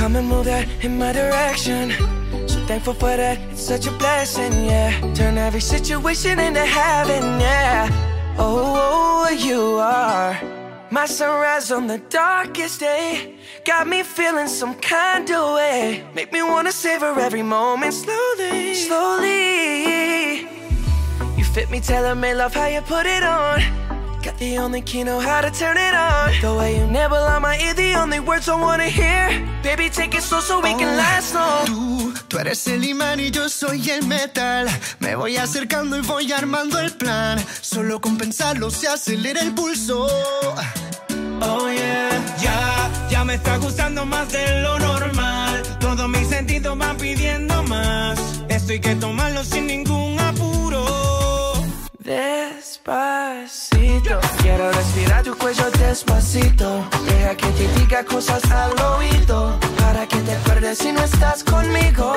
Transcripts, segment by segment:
Come and move that in my direction. So thankful for that, it's such a blessing, yeah. Turn every situation into heaven, yeah. Oh, you are my sunrise on the darkest day. Got me feeling some kind of way. Make me wanna savor every moment slowly, slowly. You fit me, tailor-made, love how you put it on. Got the only key, know how to turn it on. The way you nibble on my ear, the only words I wanna hear. Baby, take it slow so we can last long. Tú eres el imán y yo soy el metal. Me voy acercando y voy armando el plan. Solo con pensarlo se acelera el pulso. Oh yeah, ya me está gustando más de lo normal. Todos mis sentidos van pidiendo más. Esto hay que tomarlo sin ningún apuro. Despacito, quiero respirar tu cuello despacito. Deja que te diga cosas al oído, para que te acuerdes si no estás conmigo.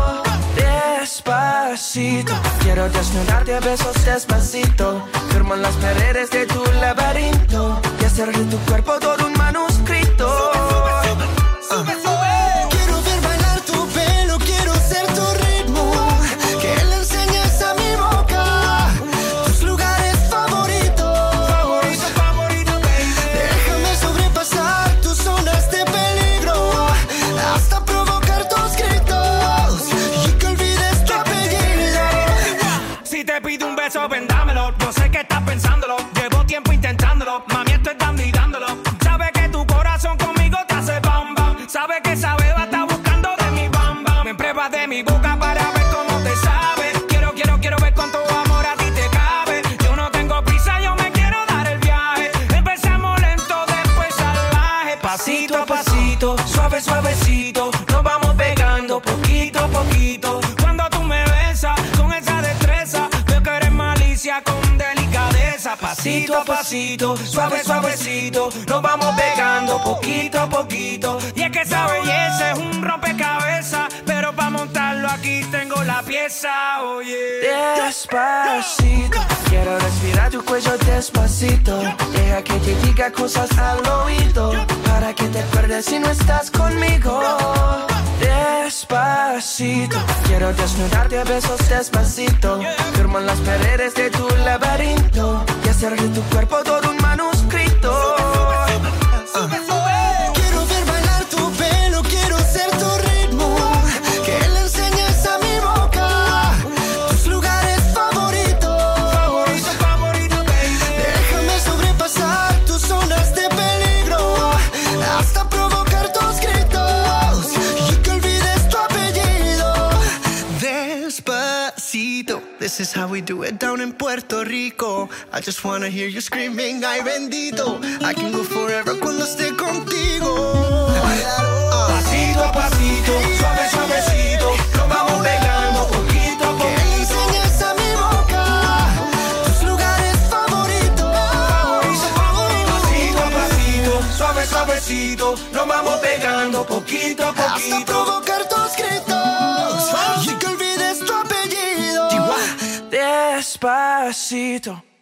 Despacito, quiero desnudarte a besos despacito. Firmo en las paredes de tu laberinto y hacer de tu cuerpo todo un manuscrito. Sube, sube. Quiero ver bailar tu pelo, quiero ser tu ritmo. Que le enseñes a mi boca tus lugares favoritos. Favorito, baby. Déjame sobrepasar tus zonas de peligro, hasta provocar tus gritos y que olvides tu apellido. Si te pido un beso, ven, dámelo. Yo sé que estás pensándolo. Llevo tiempo intentándolo. Mami, estoy dando y dándolo. Sabes que tu corazón conmigo te hace bam bam. Sabes que esa beba está buscando de mi bam bam. Me pruebas de mi boca para ver cómo te sabe. Quiero ver cuánto amor a ti te cabe. Yo no tengo prisa, yo me quiero dar el viaje. Empezamos lento, después salvaje. Pasito a pasito, suave, suavecito. Nos vamos pegando poquito a poquito. Cuando tú me besas con esa destreza, veo que eres malicia con delicadeza. Pasito a pasito, suave, suavecito. Nos vamos pegando poquito a poquito. Y es que esa belleza es un rompecabezas, pero para montarlo aquí tengo la pieza, oye. Despacito, quiero respirar tu cuello despacito. Deja que te diga cosas al oído, para que te acuerdes si no estás conmigo. Despacito, quiero desnudarte a besos despacito. Firmo en las paredes de tu laberinto y hacer de tu cuerpo todo un manuscrito. Quiero ver bailar tu pelo, quiero ser tu ritmo. Que le enseñes a mi boca tus lugares favoritos. Favorito, baby. Déjame sobrepasar tus zonas de peligro, hasta provocar tus gritos y que olvides tu apellido. Despacito, this is how we do it down in Puerto Rico. I just wanna hear you screaming, ay bendito. I can go forever cuando esté contigo. Pasito a pasito, suave, suavecito. Nos vamos pegando poquito a Que le poquito. enseñes a mi boca tus lugares favoritos. Pasito a pasito, suave, suavecito. Nos vamos pegando poquito a Hasta poquito. provocar tus gritos y que olvides tu apellido. Despacito.